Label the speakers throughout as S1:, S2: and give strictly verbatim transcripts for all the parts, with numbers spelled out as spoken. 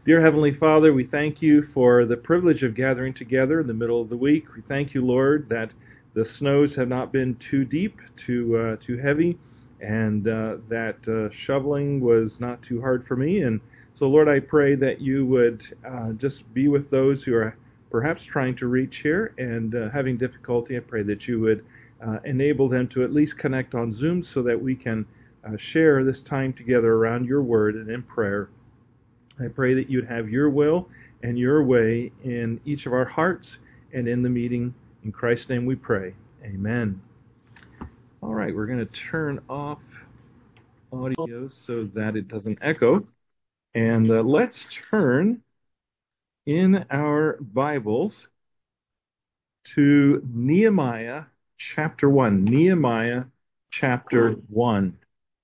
S1: Dear Heavenly Father, we thank you for the privilege of gathering together in the middle of the week. We thank you, Lord, that the snows have not been too deep, too uh, too heavy, and uh, that uh, shoveling was not too hard for me. And so, Lord, I pray that you would uh, just be with those who are perhaps trying to reach here and uh, having difficulty. I pray that you would uh, enable them to at least connect on Zoom so that we can uh, share this time together around your word and in prayer. I pray that you'd have your will and your way in each of our hearts and in the meeting. In Christ's name we pray. Amen. All right, we're going to turn off audio so that it doesn't echo. And uh, let's turn in our Bibles to Nehemiah chapter one. Nehemiah chapter one.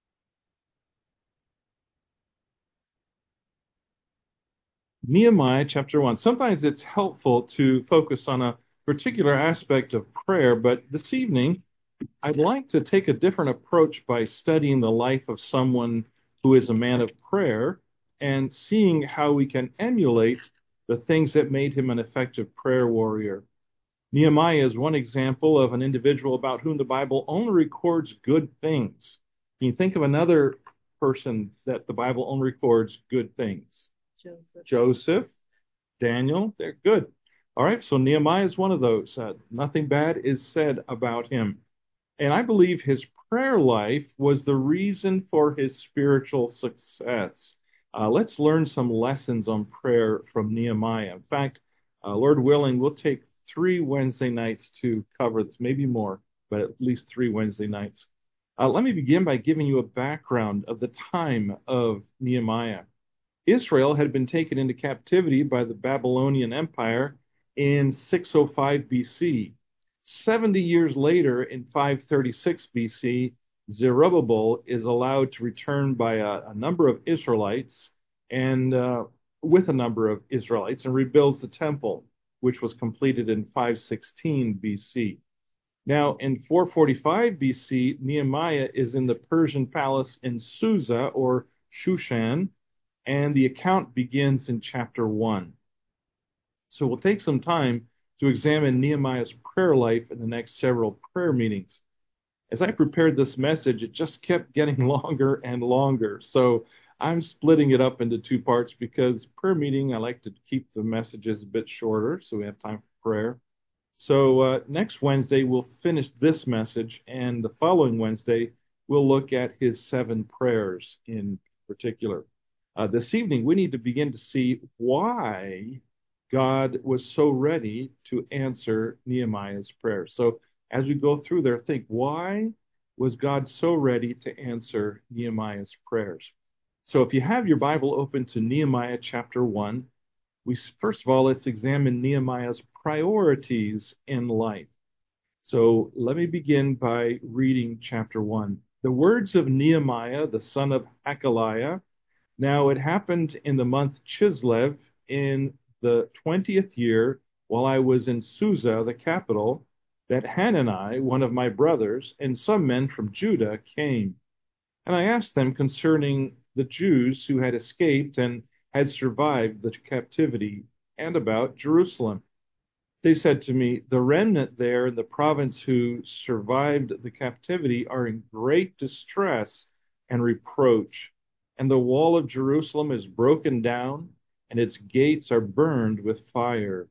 S1: Nehemiah chapter one. Sometimes it's helpful to focus on a particular aspect of prayer, but this evening I'd like to take a different approach by studying the life of someone who is a man of prayer and seeing how we can emulate the things that made him an effective prayer warrior. Nehemiah is one example of an individual about whom the Bible only records good things. Can you think of another person that the Bible only records good things?
S2: Joseph.
S1: Joseph, Daniel, they're good. All right, so Nehemiah is one of those. Uh, nothing bad is said about him. And I believe his prayer life was the reason for his spiritual success. Uh, let's learn some lessons on prayer from Nehemiah. In fact, uh, Lord willing, we'll take three Wednesday nights to cover this, maybe more, but at least three Wednesday nights. Uh, let me begin by giving you a background of the time of Nehemiah. Israel had been taken into captivity by the Babylonian Empire in six oh five B C. seventy years later, in five thirty-six B C, Zerubbabel is allowed to return by a, a number of Israelites and uh, with a number of Israelites and rebuilds the temple, which was completed in five sixteen B C. Now, in four forty-five B C, Nehemiah is in the Persian palace in Susa or Shushan, and the account begins in chapter one. So we'll take some time to examine Nehemiah's prayer life in the next several prayer meetings. As I prepared this message, it just kept getting longer and longer. So I'm splitting it up into two parts because per meeting, I like to keep the messages a bit shorter so we have time for prayer. So uh, next Wednesday, we'll finish this message, and the following Wednesday, we'll look at his seven prayers in particular. Uh, this evening, we need to begin to see why God was so ready to answer Nehemiah's prayer. So as we go through there, think, why was God so ready to answer Nehemiah's prayers? So if you have your Bible open to Nehemiah chapter one, we first of all, let's examine Nehemiah's priorities in life. So let me begin by reading chapter one. The words of Nehemiah, the son of Hakaliah. Now it happened in the month Chislev in the twentieth year, while I was in Susa, the capital, that Hanani, one of my brothers, and some men from Judah came. And I asked them concerning the Jews who had escaped and had survived the captivity, and about Jerusalem. They said to me, the remnant there in the province who survived the captivity are in great distress and reproach, and the wall of Jerusalem is broken down, and its gates are burned with fire.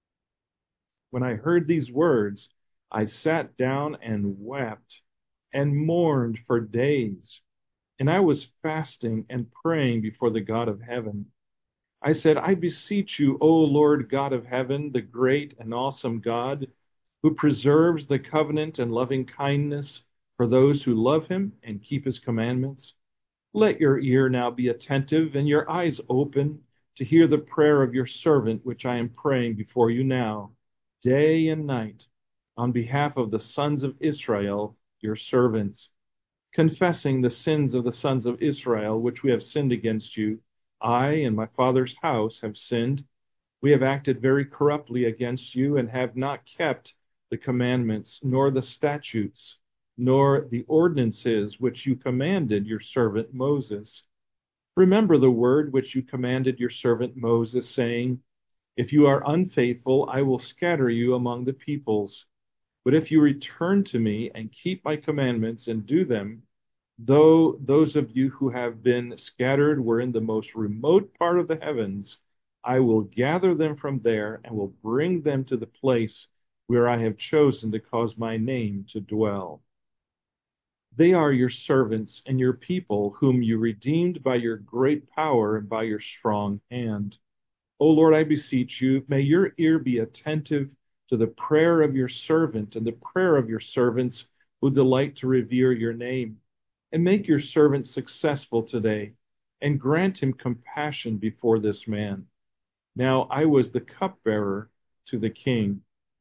S1: When I heard these words, I sat down and wept and mourned for days. And I was fasting and praying before the God of heaven. I said, I beseech you, O Lord God of heaven, the great and awesome God, who preserves the covenant and loving kindness for those who love him and keep his commandments. Let your ear now be attentive and your eyes open to hear the prayer of your servant, which I am praying before you now, day and night, on behalf of the sons of Israel, your servants, confessing the sins of the sons of Israel, which we have sinned against you. I and my father's house have sinned. We have acted very corruptly against you and have not kept the commandments, nor the statutes, nor the ordinances which you commanded your servant Moses. Remember the word which you commanded your servant Moses, saying, if you are unfaithful, I will scatter you among the peoples. But if you return to me and keep my commandments and do them, though those of you who have been scattered were in the most remote part of the heavens, I will gather them from there and will bring them to the place where I have chosen to cause my name to dwell. They are your servants and your people, whom you redeemed by your great power and by your strong hand. O Lord, I beseech you, may your ear be attentive to the prayer of your servant and the prayer of your servants who delight to revere your name. And make your servant successful today, and grant him compassion before this man. Now I was the cupbearer to the king.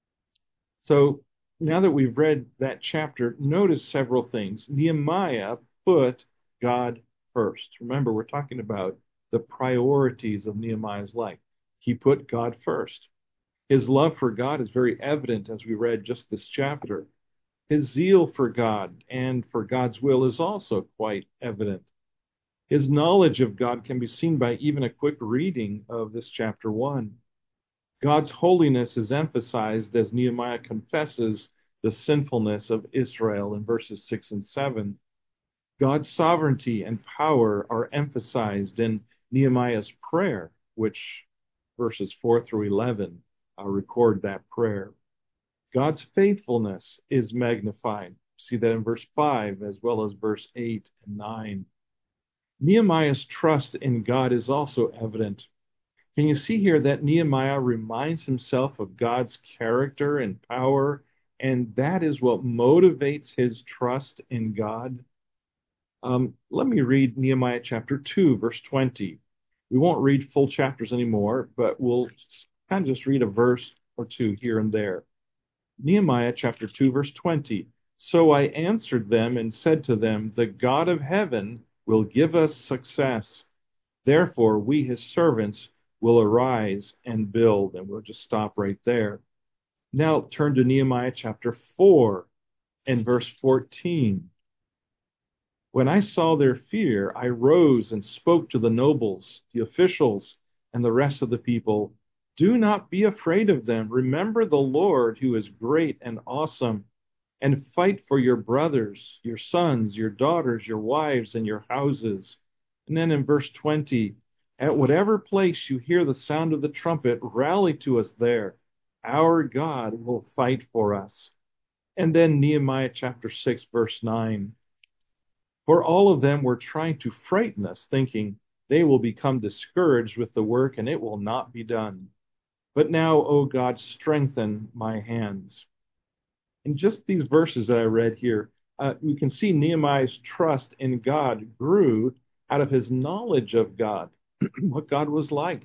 S1: So now that we've read that chapter, notice several things. Nehemiah put God first. Remember, we're talking about the priorities of Nehemiah's life. He put God first. His love for God is very evident as we read just this chapter. His zeal for God and for God's will is also quite evident. His knowledge of God can be seen by even a quick reading of this chapter one. God's holiness is emphasized as Nehemiah confesses the sinfulness of Israel in verses six and seven. God's sovereignty and power are emphasized in Nehemiah's prayer, which verses four through eleven uh, record that prayer. God's faithfulness is magnified. See that in verse five as well as verse eight and nine. Nehemiah's trust in God is also evident. Can you see here that Nehemiah reminds himself of God's character and power, and that is what motivates his trust in God? Um, let me read Nehemiah chapter two, verse twenty. We won't read full chapters anymore, but we'll kind of just read a verse or two here and there. Nehemiah chapter two, verse twenty. So I answered them and said to them, the God of heaven will give us success. Therefore, we, his servants, will arise and build. And we'll just stop right there. Now turn to Nehemiah chapter four and verse fourteen. When I saw their fear, I rose and spoke to the nobles, the officials, and the rest of the people. Do not be afraid of them. Remember the Lord, who is great and awesome, and fight for your brothers, your sons, your daughters, your wives, and your houses. And then in verse twenty, at whatever place you hear the sound of the trumpet, rally to us there. Our God will fight for us. And then Nehemiah chapter six, verse nine. For all of them were trying to frighten us, thinking they will become discouraged with the work and it will not be done. But now, O God, strengthen my hands. In just these verses that I read here, uh, you can see Nehemiah's trust in God grew out of his knowledge of God, what God was like,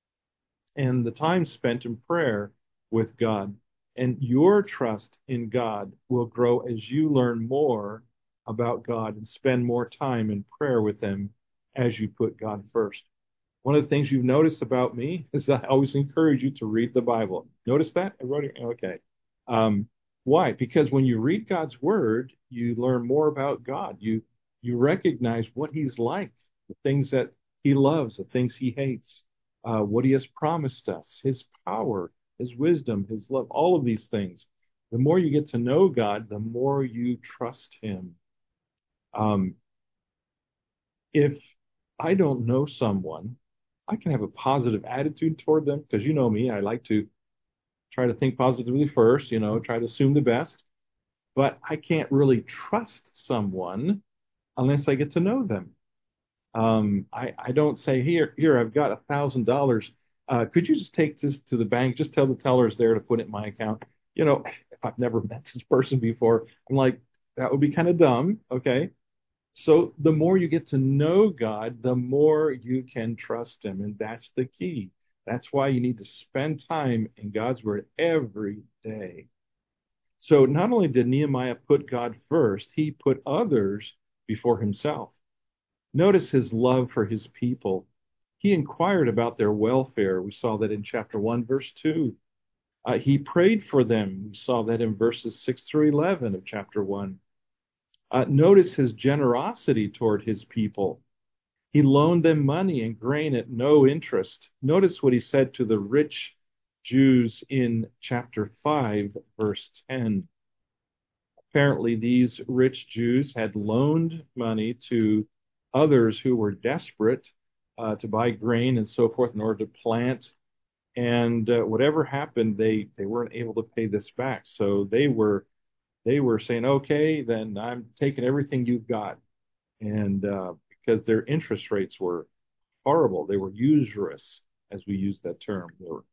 S1: and the time spent in prayer with God. And your trust in God will grow as you learn more about God and spend more time in prayer with him as you put God first. One of the things you've noticed about me is that I always encourage you to read the Bible. Notice that? I wrote it. Okay. Um, why? Because when you read God's word, you learn more about God. You you recognize what he's like, the things that he loves, the things he hates, uh, what he has promised us, his power, his wisdom, his love, all of these things. The more you get to know God, the more you trust him. Um, if I don't know someone, I can have a positive attitude toward them because you know me, I like to try to think positively first, you know, try to assume the best. But I can't really trust someone unless I get to know them. Um, I, I don't say, here, here, I've got a thousand dollars. Uh, could you just take this to the bank? Just tell the tellers there to put it in my account. You know, if I've never met this person before, I'm like, that would be kind of dumb. Okay. So the more you get to know God, the more you can trust him. And that's the key. That's why you need to spend time in God's word every day. So not only did Nehemiah put God first, he put others before himself. Notice his love for his people. He inquired about their welfare. We saw that in chapter one, verse two. Uh, he prayed for them. We saw that in verses six through eleven of chapter one. Uh, notice his generosity toward his people. He loaned them money and grain at no interest. Notice what he said to the rich Jews in chapter five, verse ten. Apparently, these rich Jews had loaned money to others who were desperate uh, to buy grain and so forth in order to plant. And uh, whatever happened, they they weren't able to pay this back. So they were they were saying, "Okay, then I'm taking everything you've got." And uh, because their interest rates were horrible, they were usurious, as we use that term. They were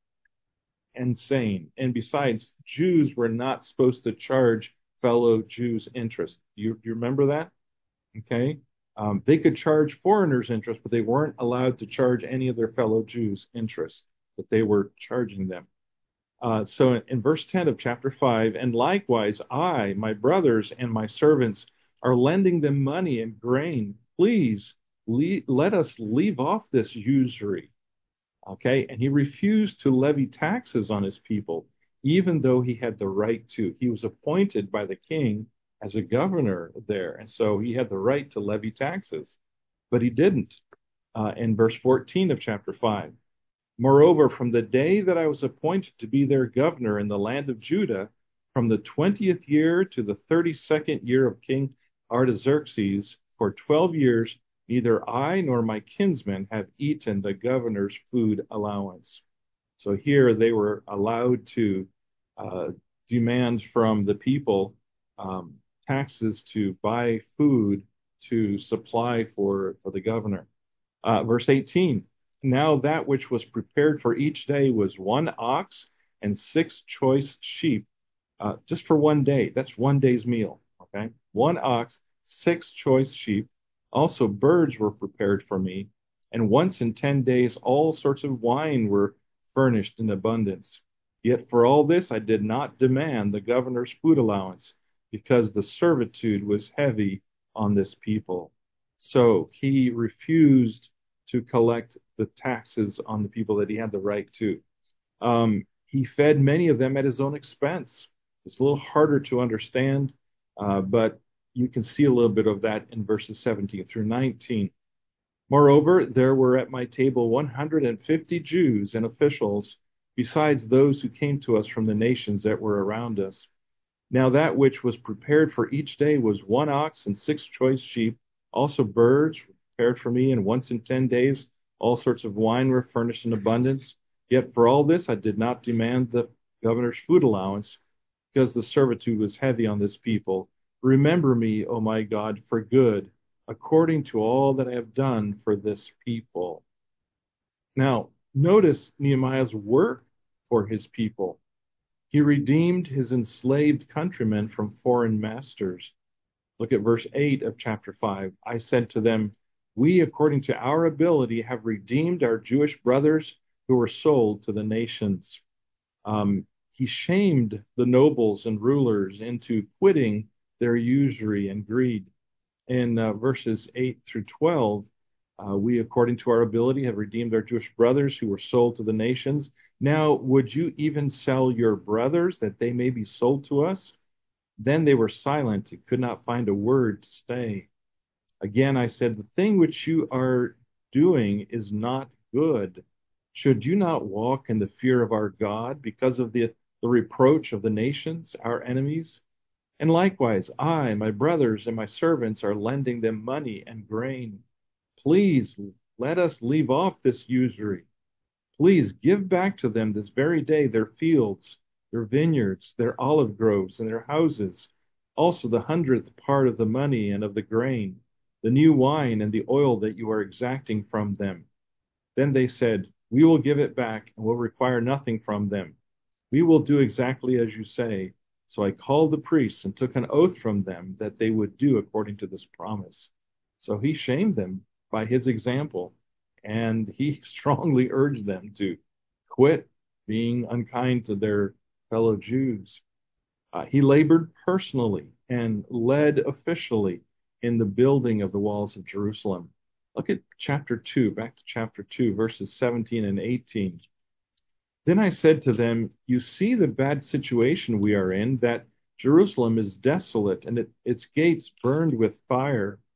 S1: insane. And besides, Jews were not supposed to charge fellow Jews interest. You, you remember that? Okay. Um, they could charge foreigners interest, but they weren't allowed to charge any of their fellow Jews interest, but they were charging them. Uh, so in, in verse ten of chapter five, and likewise, I, my brothers, and my servants are lending them money and grain. Please le- let us leave off this usury. Okay. And he refused to levy taxes on his people, even though he had the right to. He was appointed by the king as a governor there. And so he had the right to levy taxes, but he didn't. Uh, in verse fourteen of chapter five. Moreover, from the day that I was appointed to be their governor in the land of Judah, from the twentieth year to the thirty-second year of King Artaxerxes, for twelve years, neither I nor my kinsmen have eaten the governor's food allowance. So here they were allowed to uh, demand from the people um, taxes to buy food to supply for, for the governor. Uh, verse eighteen, now that which was prepared for each day was one ox and six choice sheep, uh, just for one day. That's one day's meal. Okay. One ox, six choice sheep. Also, birds were prepared for me. And once in ten days, all sorts of wine were furnished in abundance. Yet for all this, I did not demand the governor's food allowance because the servitude was heavy on this people. So he refused to collect the taxes on the people that he had the right to. Um, he fed many of them at his own expense. It's a little harder to understand, uh, but you can see a little bit of that in verses seventeen through nineteen. Moreover, there were at my table one hundred fifty Jews and officials, besides those who came to us from the nations that were around us. Now that which was prepared for each day was one ox and six choice sheep, also birds were prepared for me, and once in ten days all sorts of wine were furnished in abundance. Yet for all this I did not demand the governor's food allowance, because the servitude was heavy on this people. Remember me, O my God, for good, according to all that I have done for this people. Now, notice Nehemiah's work for his people. He redeemed his enslaved countrymen from foreign masters. Look at verse eight of chapter five. I said to them, we, according to our ability, have redeemed our Jewish brothers who were sold to the nations. Um, he shamed the nobles and rulers into quitting their usury and greed. In uh, verses eight through twelve, uh, we, according to our ability, have redeemed our Jewish brothers who were sold to the nations. Now, would you even sell your brothers that they may be sold to us? Then they were silent and could not find a word to say. Again, I said, the thing which you are doing is not good. Should you not walk in the fear of our God because of the, the reproach of the nations, our enemies? And likewise, I, my brothers, and my servants are lending them money and grain. Please let us leave off this usury. Please give back to them this very day their fields, their vineyards, their olive groves, and their houses, also the hundredth part of the money and of the grain, the new wine and the oil that you are exacting from them. Then they said, we will give it back and will require nothing from them. We will do exactly as you say. So I called the priests and took an oath from them that they would do according to this promise. So he shamed them by his example, and he strongly urged them to quit being unkind to their fellow Jews. Uh, he labored personally and led officially in the building of the walls of Jerusalem. Look at chapter two, back to chapter two, verses seventeen and eighteen. Then I said to them, you see the bad situation we are in, that Jerusalem is desolate and it, its gates burned with fire.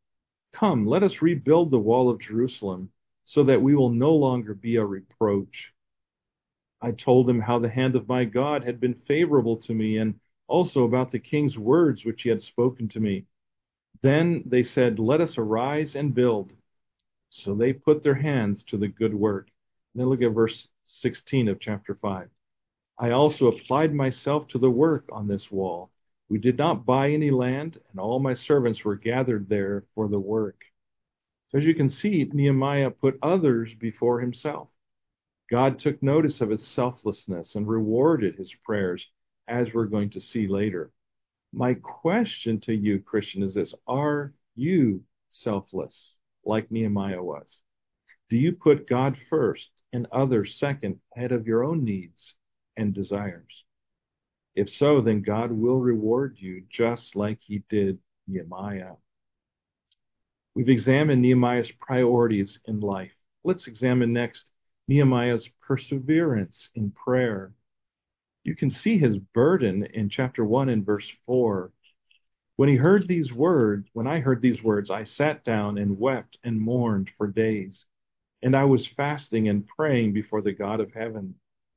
S1: Come, let us rebuild the wall of Jerusalem so that we will no longer be a reproach. I told him how the hand of my God had been favorable to me and also about the king's words which he had spoken to me. Then they said, let us arise and build. So they put their hands to the good work. Then look at verse sixteen of chapter five. I also applied myself to the work on this wall. We did not buy any land, and all my servants were gathered there for the work. So as you can see, Nehemiah put others before himself. God took notice of his selflessness and rewarded his prayers, as we're going to see later. My question to you, Christian, is this: are you selfless like Nehemiah was? Do you put God first and others second ahead of your own needs and desires? If so, then God will reward you just like he did Nehemiah. We've examined Nehemiah's priorities in life. Let's examine next Nehemiah's perseverance in prayer. You can see his burden in chapter one and verse four. When he heard these words, when I heard these words, I sat down and wept and mourned for days. And I was fasting and praying before the God of heaven.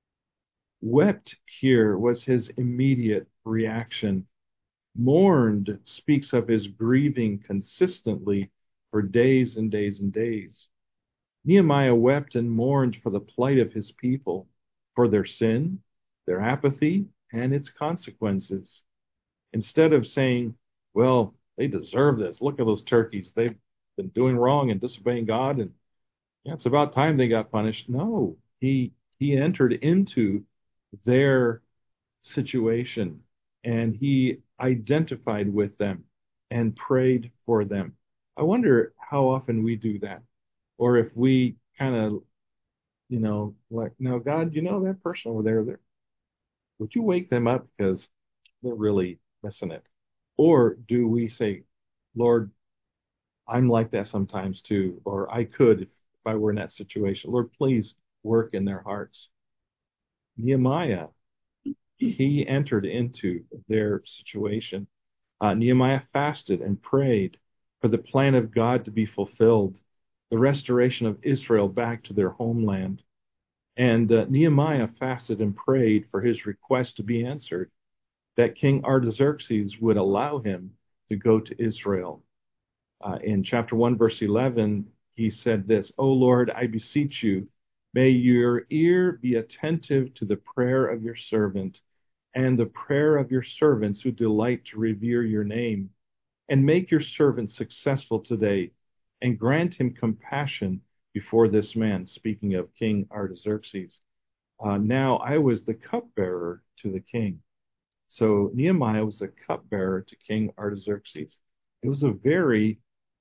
S1: Wept here was his immediate reaction. Mourned speaks of his grieving consistently for days and days and days. Nehemiah wept and mourned for the plight of his people, for their sin, their apathy, and its consequences. Instead of saying, well, they deserve this. Look at those turkeys. They've been doing wrong and disobeying God, and yeah, it's about time they got punished. No, he he entered into their situation and he identified with them and prayed for them. I wonder how often we do that, or if we kind of, you know, like, no, God, you know that person over there, there, would you wake them up because they're really missing it? Or do we say, Lord, I'm like that sometimes too, or I could if, if I were in that situation. Lord, please work in their hearts. Nehemiah, he entered into their situation. Uh, Nehemiah fasted and prayed for the plan of God to be fulfilled, the restoration of Israel back to their homeland. And uh, Nehemiah fasted and prayed for his request to be answered, that King Artaxerxes would allow him to go to Israel. Uh, in chapter one, verse eleven, he said this, O Lord, I beseech you, may your ear be attentive to the prayer of your servant and the prayer of your servants who delight to revere your name, and make your servant successful today, and grant him compassion before this man, speaking of King Artaxerxes. Uh, now I was the cupbearer to the king. So Nehemiah was a cupbearer to King Artaxerxes. It was a very,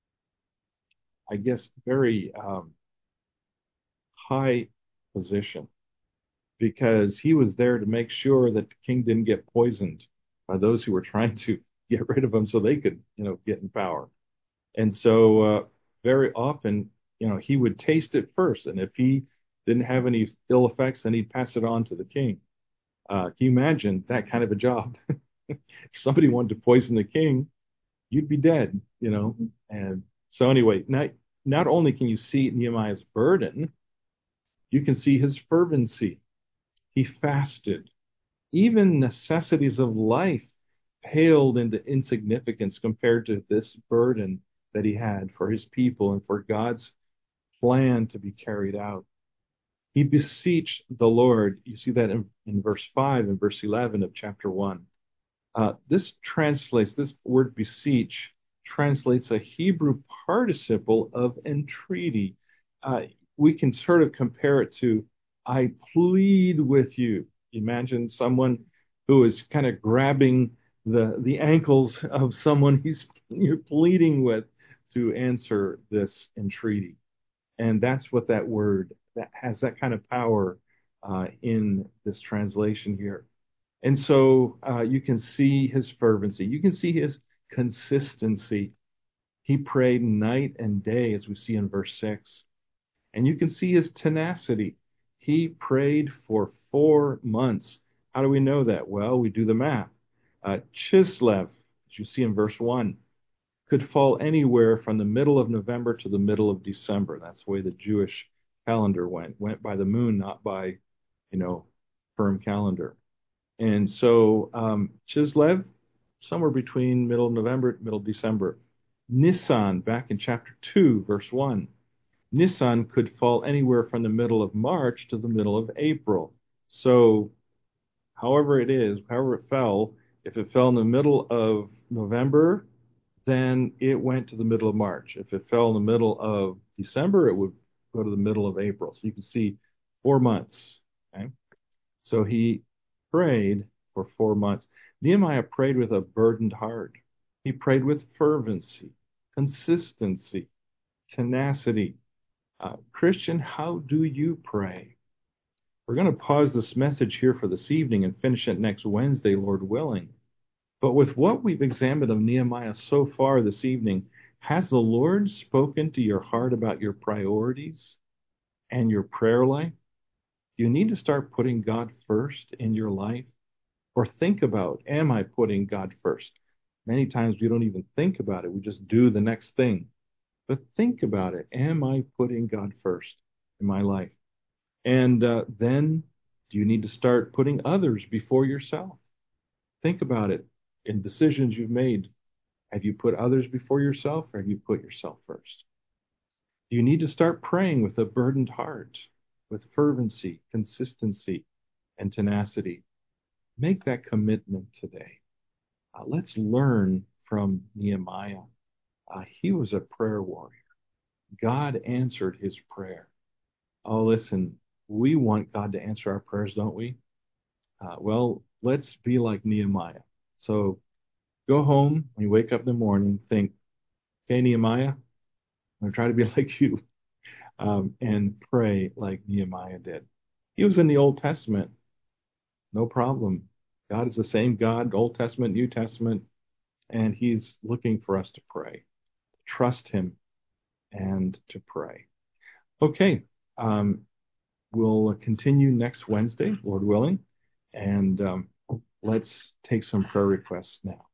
S1: I guess, very um, high position because he was there to make sure that the king didn't get poisoned by those who were trying to get rid of him so they could, you know, get in power. And so uh, very often, you know, he would taste it first, and if he didn't have any ill effects, then he'd pass it on to the king. Uh, can you imagine that kind of a job? If somebody wanted to poison the king, you'd be dead, you know. And so anyway, not not only can you see Nehemiah's burden, you can see his fervency. He fasted. Even necessities of life paled into insignificance compared to this burden that he had for his people and for God's plan to be carried out. He beseeched the Lord. You see that in, in verse five and verse eleven of chapter one. Uh, this translates, this word beseech translates a Hebrew participle of entreaty. Uh, we can sort of compare it to, I plead with you. Imagine someone who is kind of grabbing the, the ankles of someone he's you're pleading with to answer this entreaty. And that's what that word that has that kind of power uh, in this translation here. And so uh, you can see his fervency. You can see his consistency. He prayed night and day, as we see in verse six. And you can see his tenacity. He prayed for four months. How do we know that? Well, we do the math. Uh, Chislev, as you see in verse one, could fall anywhere from the middle of November to the middle of December. That's the way the Jewish calendar went, went by the moon, not by, you know, firm calendar. And so um, Chislev, somewhere between middle of November, middle of December. Nisan, back in chapter two, verse one. Nisan could fall anywhere from the middle of March to the middle of April. So however it is, however it fell, if it fell in the middle of November, then it went to the middle of March. If it fell in the middle of December, it would go to the middle of April. So you can see four months. Okay. So he prayed for four months. Nehemiah prayed with a burdened heart. He prayed with fervency, consistency, tenacity. Uh, Christian, how do you pray? We're going to pause this message here for this evening and finish it next Wednesday, Lord willing. But with what we've examined of Nehemiah so far this evening, has the Lord spoken to your heart about your priorities and your prayer life? Do you need to start putting God first in your life? Or think about, am I putting God first? Many times we don't even think about it. We just do the next thing. But think about it. Am I putting God first in my life? And uh, then do you need to start putting others before yourself? Think about it in decisions you've made. Have you put others before yourself or have you put yourself first? Do you need to start praying with a burdened heart, with fervency, consistency, and tenacity? Make that commitment today. Uh, let's learn from Nehemiah. Uh, he was a prayer warrior. God answered his prayer. Oh, listen, we want God to answer our prayers, don't we? Uh, well, let's be like Nehemiah. So go home when you wake up in the morning, think, okay, Nehemiah, I'm going to try to be like you, um, and pray like Nehemiah did. He was in the Old Testament, no problem. God is the same God, Old Testament, New Testament, and he's looking for us to pray, to trust him, and to pray. Okay, um, we'll continue next Wednesday, Lord willing, and um, let's take some prayer requests now.